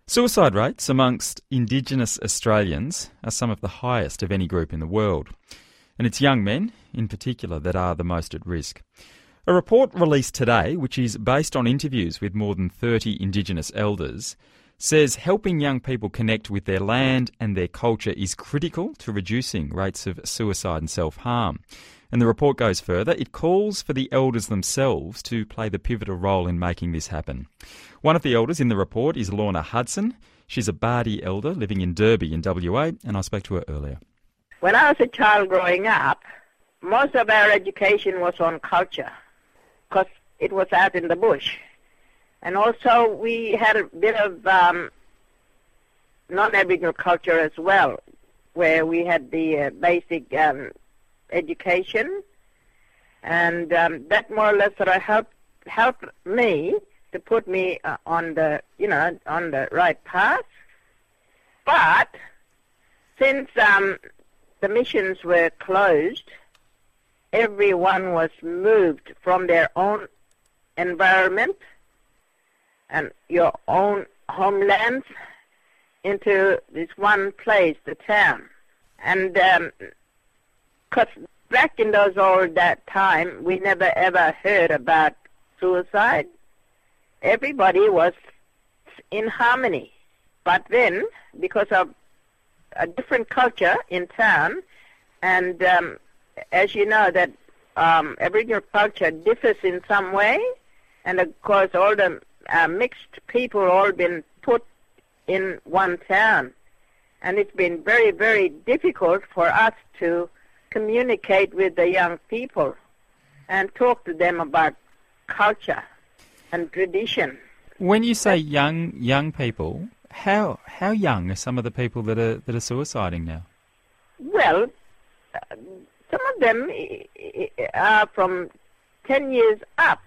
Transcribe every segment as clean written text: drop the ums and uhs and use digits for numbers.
Suicide rates amongst Indigenous Australians are some of the highest of any group in the world. And it's young men, in particular, that are the most at risk. A report released today, which is based on interviews with more than 30 Indigenous elders, says helping young people connect with their land and their culture is critical to reducing rates of suicide and self-harm. And the report goes further. It calls for the elders themselves to play the pivotal role in making this happen. One of the elders in the report is Lorna Hudson. She's a Bardi elder living in Derby in WA, and I spoke to her earlier. When I was a child growing up, most of our education was on culture because it was out in the bush. And also we had a bit of non-Aboriginal culture as well, where we had the basic education, and that more or less sort of helped me to put me on the right path. But since the missions were closed, everyone was moved from their own environment and your own homelands into this one place, the town. And because back in that time, we never ever heard about suicide. Everybody was in harmony. But then, because of a different culture in town, and as you know, that Aboriginal culture differs in some way, and of course all the mixed people all been put in one town. And it's been very, very difficult for us to communicate with the young people and talk to them about culture and tradition. When you say young people, how young are some of the people that are suiciding now? Well, some of them are from 10 years up,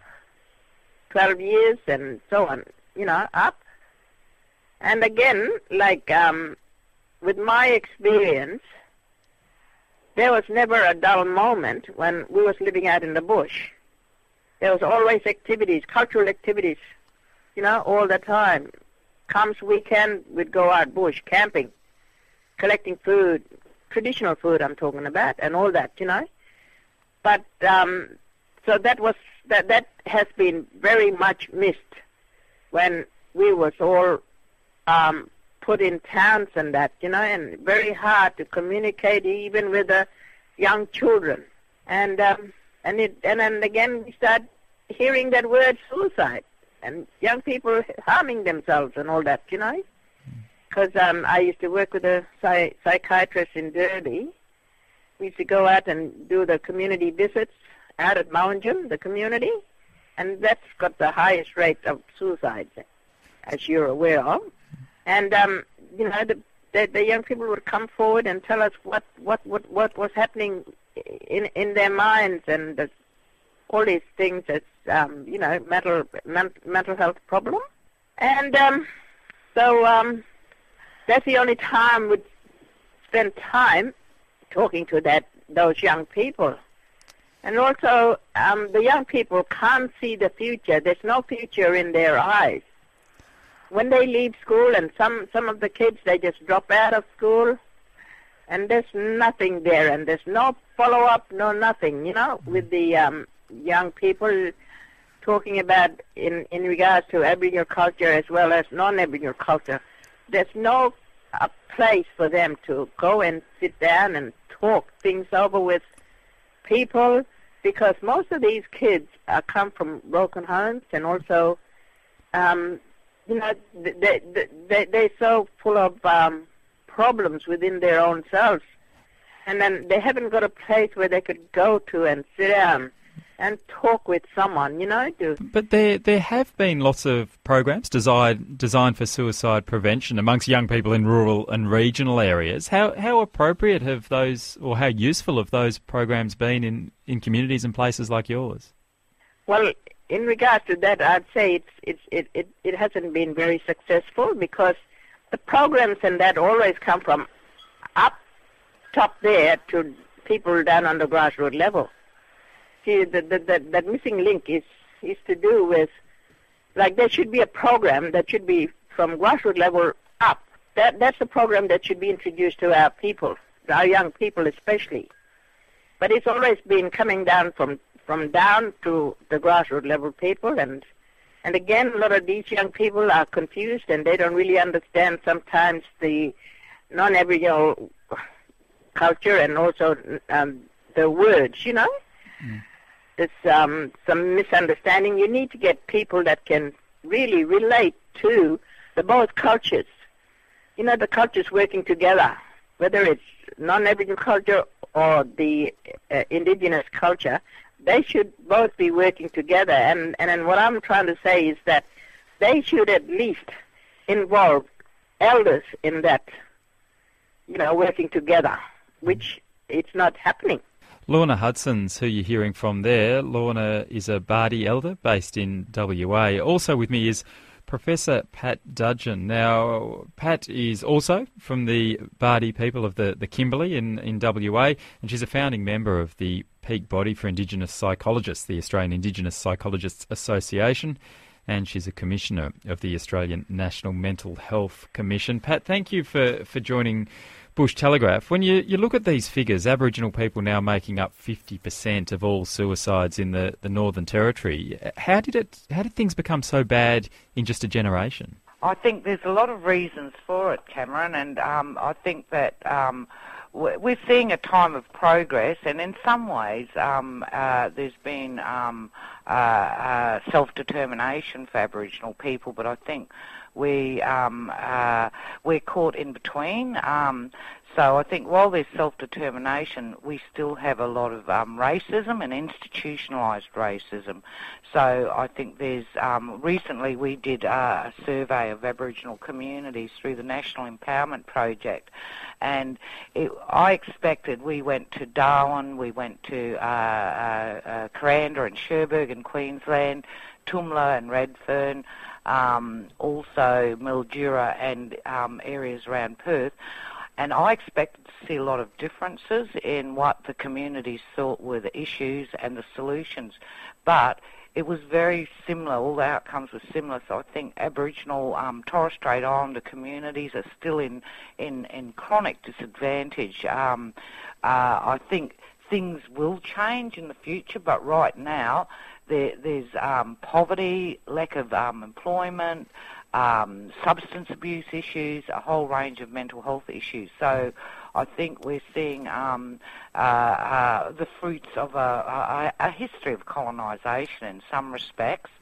12 years and so on, up. And again, like with my experience, there was never a dull moment when we was living out in the bush. There was always activities, cultural activities, all the time. Comes weekend, we'd go out bush, camping, collecting food, traditional food I'm talking about, and all that, But, so that has been very much missed when we was all put in towns and that, and very hard to communicate even with the young children. And then again we start hearing that word suicide and young people harming themselves and all that, Because I used to work with a psychiatrist in Derby. We used to go out and do the community visits out at Mountain, the community, and that's got the highest rate of suicides, as you're aware of. And the young people would come forward and tell us what was happening in their minds, and all these things as mental health problem. And so that's the only time we'd spend time talking to those young people. And also the young people can't see the future. There's no future in their eyes. When they leave school, and some of the kids, they just drop out of school, and there's nothing there, and there's no follow-up, no nothing, with the young people talking about in regards to Aboriginal culture as well as non-Aboriginal culture. There's no place for them to go and sit down and talk things over with people, because most of these kids come from broken homes, and also they're so full of problems within their own selves, and then they haven't got a place where they could go to and sit down and talk with someone, But there have been lots of programs designed for suicide prevention amongst young people in rural and regional areas. How appropriate have those, or how useful have those programs been in communities and places like yours? Well, in regards to that, I'd say it hasn't been very successful, because the programs and that always come from up top there to people down on the grassroots level. See, that missing link is to do with, like, there should be a program that should be from grassroots level up. That's a program that should be introduced to our people, our young people especially. But it's always been coming down from down to the grassroots level people, and again, a lot of these young people are confused and they don't really understand sometimes the non-Aboriginal culture and also the words, you know. There's some misunderstanding. You need to get people that can really relate to the both cultures. You know, the cultures working together, whether it's non-Aboriginal culture or the indigenous culture, they should both be working together. And what I'm trying to say is that they should at least involve elders in that, you know, working together, which it's not happening. Lorna Hudson's who you're hearing from there. Lorna is a Bardi elder based in WA. Also with me is Professor Pat Dudgeon. Now, Pat is also from the Bardi people of the Kimberley in WA, and she's a founding member of the peak body for Indigenous psychologists, the Australian Indigenous Psychologists Association, and she's a commissioner of the Australian National Mental Health Commission. Pat, thank you for joining Bush Telegraph. When you look at these figures, Aboriginal people now making up 50% of all suicides in the Northern Territory, how did things become so bad in just a generation? I think there's a lot of reasons for it, Cameron, and I think that we're seeing a time of progress, and in some ways there's been self-determination for Aboriginal people, but I think we're caught in between. So I think while there's self-determination, we still have a lot of racism and institutionalised racism. So I think there's, recently we did a survey of Aboriginal communities through the National Empowerment Project, and I expected, we went to Darwin, we went to Kuranda and Cherbourg in Queensland, Tumla and Redfern, also Mildura and areas around Perth, and I expected to see a lot of differences in what the communities thought were the issues and the solutions, but it was very similar. All the outcomes were similar. So I think Aboriginal Torres Strait Islander communities are still in chronic disadvantage. I think things will change in the future, but right now there's poverty, lack of employment, substance abuse issues, a whole range of mental health issues. So I think we're seeing the fruits of a history of colonisation in some respects.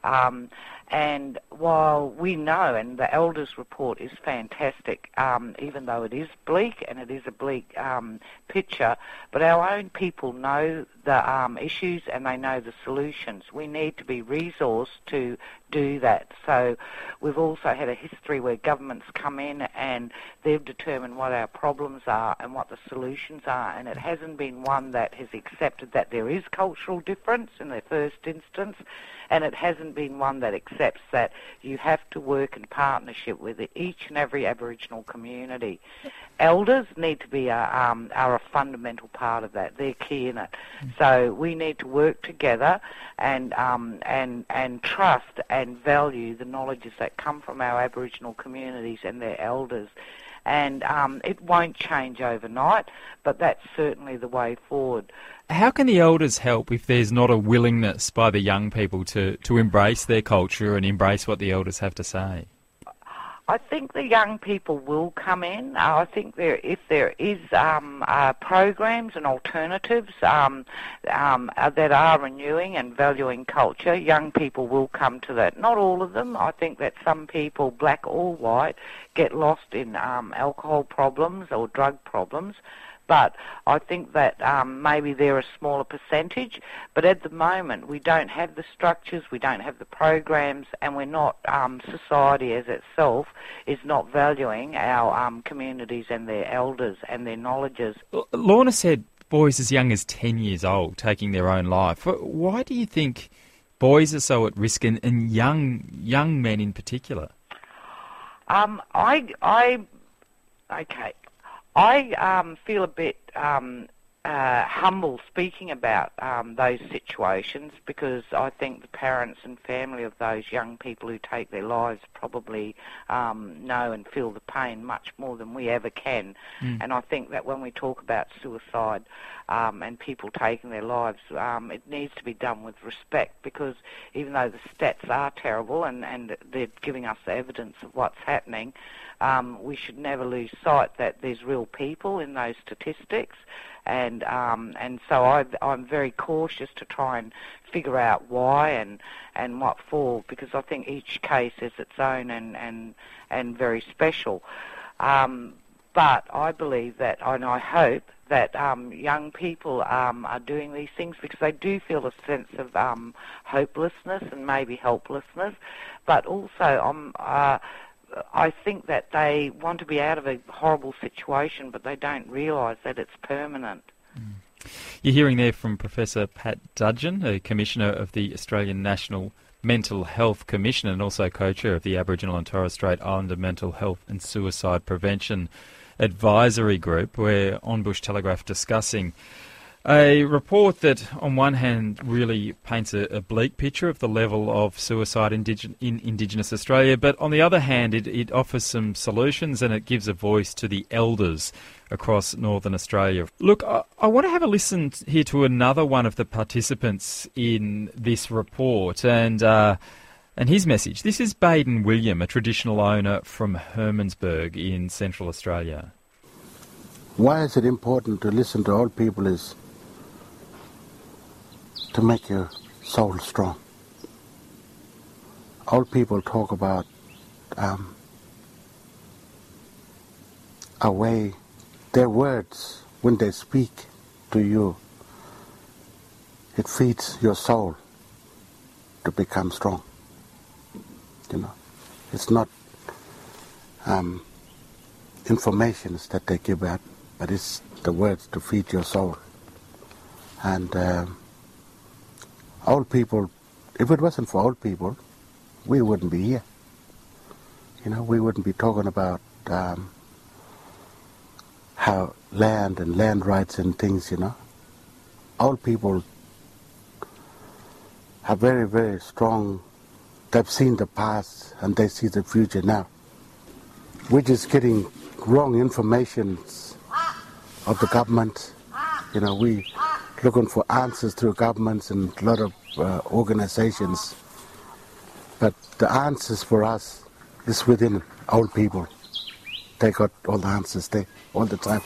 And while we know, and the Elders report is fantastic, even though it is bleak, and it is a bleak picture, but our own people know the issues and they know the solutions. We need to be resourced to do that. So we've also had a history where governments come in and they've determined what our problems are and what the solutions are, and it hasn't been one that has accepted that there is cultural difference in the first instance, and it hasn't been one that accepts that you have to work in partnership with each and every Aboriginal community. Elders need to be are a fundamental part of that. They're key in it. So we need to work together and trust and value the knowledges that come from our Aboriginal communities and their elders. And it won't change overnight, but that's certainly the way forward. How can the elders help if there's not a willingness by the young people to embrace their culture and embrace what the elders have to say? I think the young people will come in. I think if there is programs and alternatives that are renewing and valuing culture, young people will come to that. Not all of them. I think that some people, black or white, get lost in alcohol problems or drug problems. But I think that maybe they're a smaller percentage. But at the moment, we don't have the structures, we don't have the programs, and we're not, society as itself is not valuing our communities and their elders and their knowledges. Lorna said boys as young as 10 years old taking their own life. Why do you think boys are so at risk, and young men in particular? I feel a bit humble speaking about those situations, because I think the parents and family of those young people who take their lives probably know and feel the pain much more than we ever can. And I think that when we talk about suicide and people taking their lives, it needs to be done with respect, because even though the stats are terrible and they're giving us evidence of what's happening, we should never lose sight that there's real people in those statistics. And so I'm very cautious to try and figure out why and what for, because I think each case is its own and very special. But I believe that, and I hope that young people are doing these things because they do feel a sense of hopelessness and maybe helplessness, but also I think that they want to be out of a horrible situation, but they don't realise that it's permanent. You're hearing there from Professor Pat Dudgeon, a Commissioner of the Australian National Mental Health Commission and also co-chair of the Aboriginal and Torres Strait Islander Mental Health and Suicide Prevention Advisory Group. We're on Bush Telegraph discussing a report that on one hand really paints a bleak picture of the level of suicide in Indigenous Australia, but on the other hand it offers some solutions and it gives a voice to the elders across Northern Australia. Look, I want to have a listen here to another one of the participants in this report and his message. This is Baden William, a traditional owner from Hermannsburg in Central Australia. Why is it important to listen to old people is to make your soul strong. Old people talk about a way, their words, when they speak to you, it feeds your soul to become strong. You know, it's not information that they give out, but it's the words to feed your soul. And old people, if it wasn't for old people, we wouldn't be here. You know, we wouldn't be talking about how land and land rights and things, you know. Old people are very, very strong. They've seen the past and they see the future now. We're just getting wrong information of the government. You know, we looking for answers through governments and a lot of organizations. But the answers for us is within old people. They got all the answers there all the time.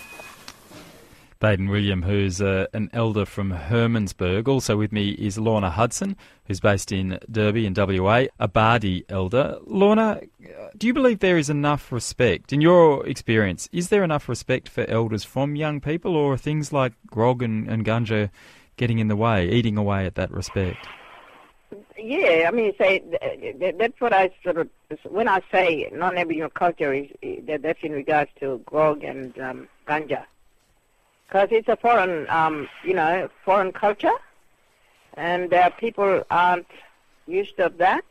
Baden William, who's an elder from Hermannsburg. Also with me is Lorna Hudson, who's based in Derby in WA, a Bardi elder. Lorna, do you believe there is enough respect? In your experience, is there enough respect for elders from young people, or are things like grog and ganja getting in the way, eating away at that respect? Yeah, I mean, that's what I sort of, when I say non-Aboriginal culture, that's in regards to grog and ganja. Because it's a foreign, foreign culture, and people aren't used to that,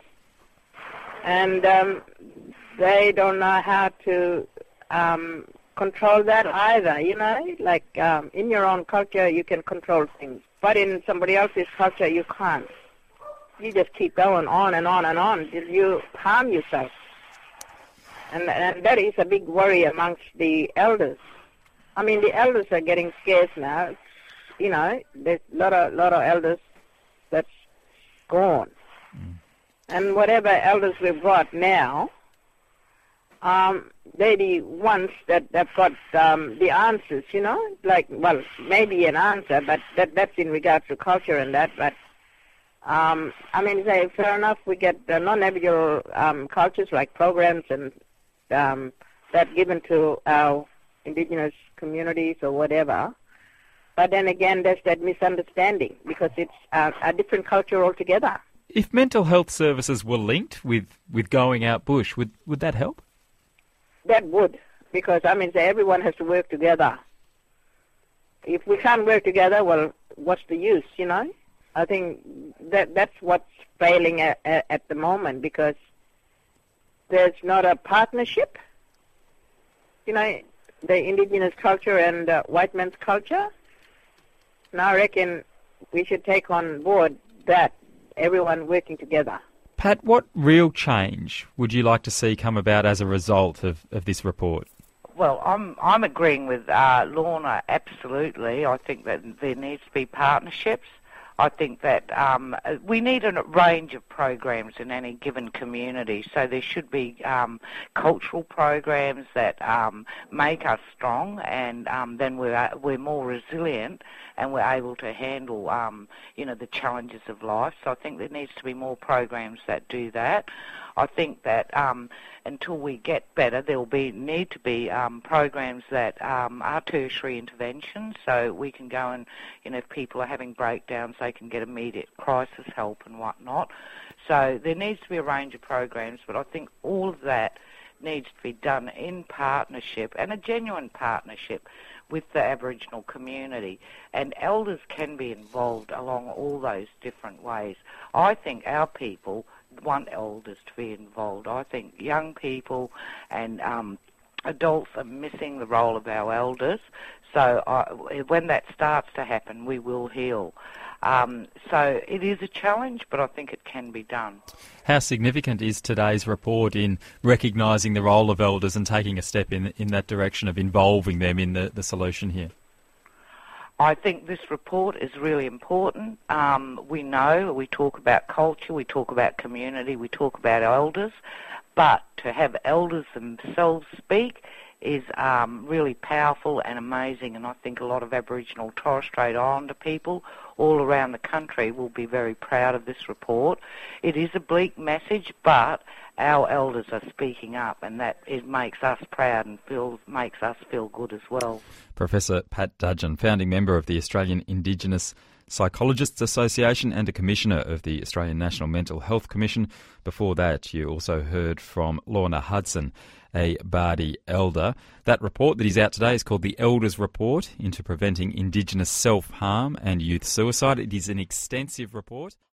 and they don't know how to control that either, you know. Like, in your own culture, you can control things, but in somebody else's culture, you can't. You just keep going on and on and on till you harm yourself. And that is a big worry amongst the elders. I mean, the elders are getting scarce now. You know, there's a lot of elders that's gone. And whatever elders we've got now, they're the ones that have got the answers, you know. Like, well, maybe an answer, but that's in regards to culture and that. But, I mean, fair enough, we get non-Aboriginal cultures like programs and that given to our Indigenous communities or whatever. But then again, there's that misunderstanding because it's a different culture altogether. If mental health services were linked with going out bush, would that help? That would, because, I mean, everyone has to work together. If we can't work together, well, what's the use, you know? I think that's what's failing at the moment, because there's not a partnership, you know, the Indigenous culture and white man's culture. And I reckon we should take on board that, everyone working together. Pat, what real change would you like to see come about as a result of this report? Well, I'm agreeing with Lorna, absolutely. I think that there needs to be partnerships. I think that we need a range of programs in any given community. So there should be cultural programs that make us strong, and then we're more resilient, and we're able to handle the challenges of life. So I think there needs to be more programs that do that. I think that until we get better, there will need to be programs that are tertiary interventions, so we can go and, if people are having breakdowns, they can get immediate crisis help and whatnot. So there needs to be a range of programs, but I think all of that needs to be done in partnership, and a genuine partnership with the Aboriginal community. And elders can be involved along all those different ways. I think our people want elders to be involved. I think young people and adults are missing the role of our elders. So when that starts to happen, we will heal. So it is a challenge, but I think it can be done. How significant is today's report in recognising the role of elders and taking a step in that direction of involving them in the solution here? I think this report is really important. We talk about culture, we talk about community, we talk about elders, but to have elders themselves speak is really powerful and amazing, and I think a lot of Aboriginal Torres Strait Islander people all around the country will be very proud of this report. It is a bleak message, but our elders are speaking up, and that it makes us proud and makes us feel good as well. Professor Pat Dudgeon, founding member of the Australian Indigenous Psychologists Association and a Commissioner of the Australian National Mental Health Commission. Before that, you also heard from Lorna Hudson, a Bardi elder. That report that is out today is called the Elders Report into Preventing Indigenous Self-Harm and Youth Suicide. It is an extensive report.